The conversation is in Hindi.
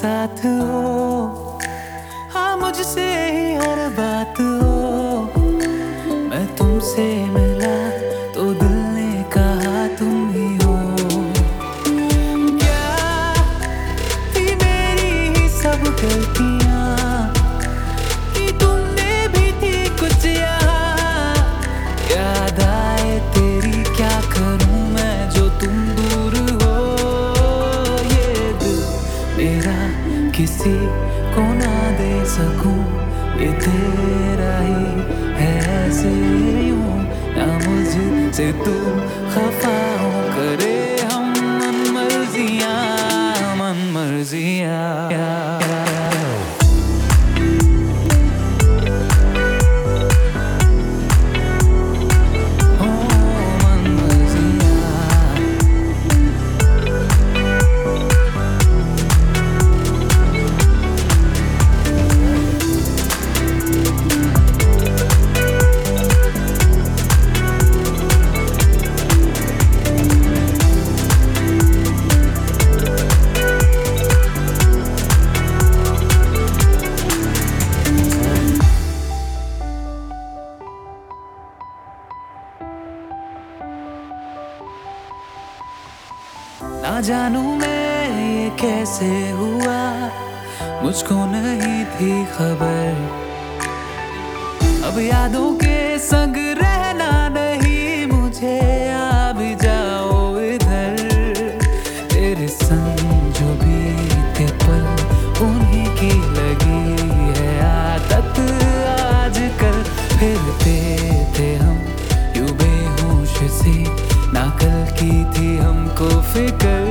साथ हो, हाँ मुझसे ही हर बात हो। मैं तुमसे मिला तो दिल ने कहा तुम ही हो। क्या थी मेरी ही सब गलतियाँ कि तुमने भी थी कुछ यहाँ। याद आए तेरी क्या करूँ मैं जो तुम दूर हो। ये दिल मेरा किसी को ना दे सकूं, ये तेरा ही है ऐसे यूं। ना मुझसे तू खफा हो, करे हम मन मर्जियाँ मन मर्जियाँ। ना जानू मैं ये कैसे हुआ, मुझको नहीं थी खबर। अब यादों के संग रहना नहीं मुझे, आ भी जाओ इधर। तेरे संग जो बीते पल उन्हीं की लगी है आदत आजकल। फिरते थे हम यूं बेहोश से, ना कल की थी हमको फिक्र।